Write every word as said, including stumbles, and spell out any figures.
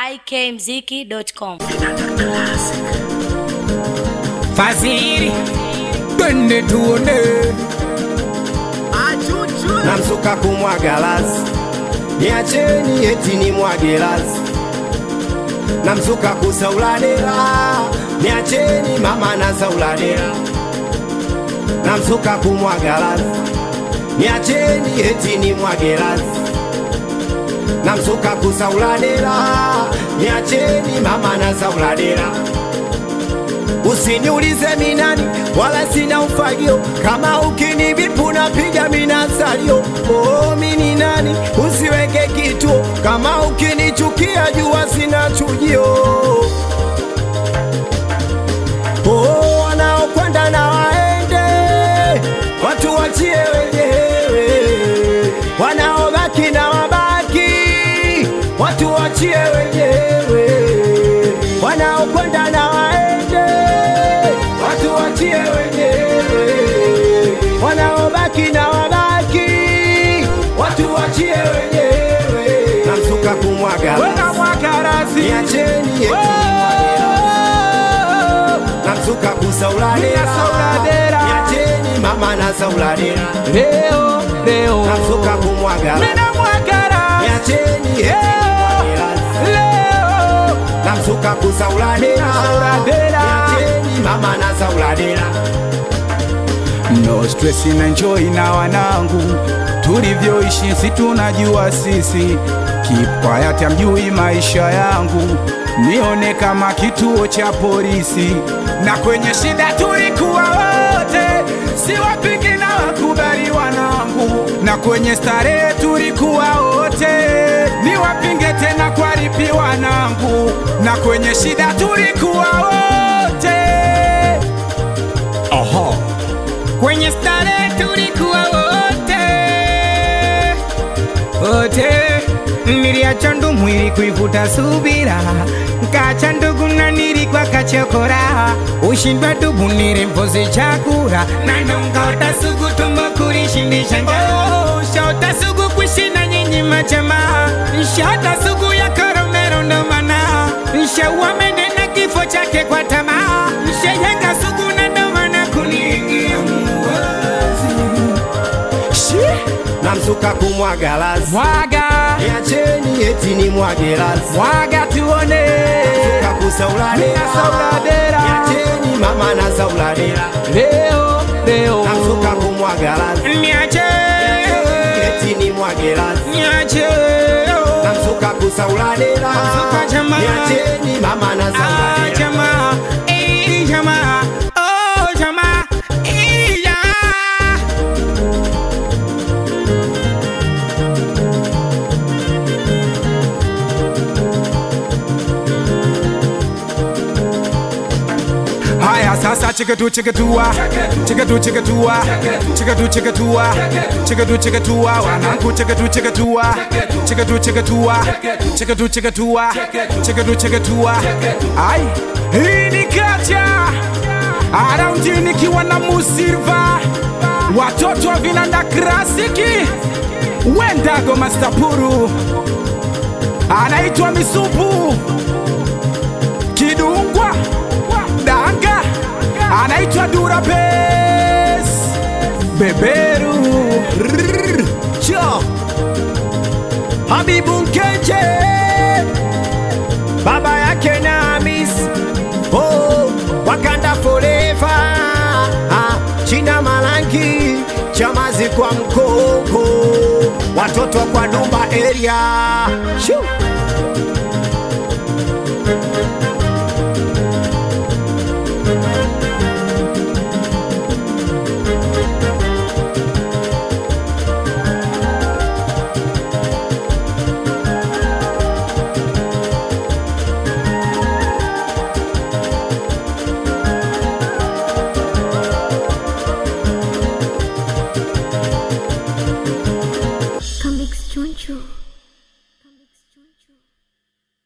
i k mziki dot com. Fazili twende tuone namsuka kumwaga lazi, niacheni eti ni mwage lazi. Namsuka kusauladela, niacheni mama na sauladela. Namsuka kumwaga lazi, niacheni eti ni mwage lazi. Namsuka kusauladela, niacheni mama na sauladela. Usiniulize minani wala sina ufagio, kama ukinibipu napiga minasalio. Oh, mini nani usiweke kitu, kama ukinichukia jua sina chujio. Oh, wanaokwenda na waende, watu wachie wenyewe. Wanaobaki na wabaki, watu wachie wenyewe. Wanaokwenda na waende, watu wachie wenyewe. Wanaobaki na wabaki, watu wachie wenyewe. Namsuka kumwaga lazi, niacheni eti namsuka kusauladela, niacheni mama na sauladela. leo leo Namsuka kumwaga lazi, niacheni eti leo namsuka kusauladela, niacheni mama na sauladela. no stress na enjoy na wanangu, tulivyoishi si tunajua sisi. Keep quiet, amjui maisha yangu, nione kama kituo cha polisi. Na kwenye shida tulikuwa wote, si wapingi na wakubali wanangu. Na kwenye starehe tulikuwa wote, ni wapinge tena kwa ripi wanangu. Na kwenye shida tulikuwa wote, aha, kwenye starehe tulikuwa wote wote. Niliacha ndumu ili kuivuta subira, nkacha ndugu na nilikuwa kachokora. Ushindwa dubu nilimpoze chakura, na ndonga utasugu tumbo kulishindisha njaa. Shauta sugu kushina nyinyi machama, shauta sugu ya koromero ndo mana. Shauamende na kifo chake kwa tamaa, shayenga sugu na ndo mana kuniingia muwazi. Namsuka kumwaga lazi, Mwaga, niacheni eti ni mwage lazi. mwaga tuone. Namsuka kusauladela, Sauladela, niacheni mama na sauladela. leo leo Namsuka kumwaga lazi, niache eti ni mwage lazi. niache Namsuka kusauladela, Namsuka jamaa, niacheni mama na ah sauladela. jamaa, eh jamaa, oh jamaa, eh jamaa. Haya sasa chiketu chiketua, chiketu chiketua, chiketu chiketua, chiketu chiketua, wanangu chiketu chiketua, chiketu chiketua, chiketu chiketua, chiketu chiketua. Ai, hii ni kacha around nikiwa na Musilva, watoto wa vinanda klasiki, Wendago Mastapuru, anaitwa Misupu Kidungwa Danga, anaitwa Durapes Beberu Rrrr, cho Habibu Nkeche, baba yake na Hamisi. Oh, Wakanda forever. Ah, China Malangi, Chamazi kwa Mkoko, watoto kwa Dumba area. Shoo.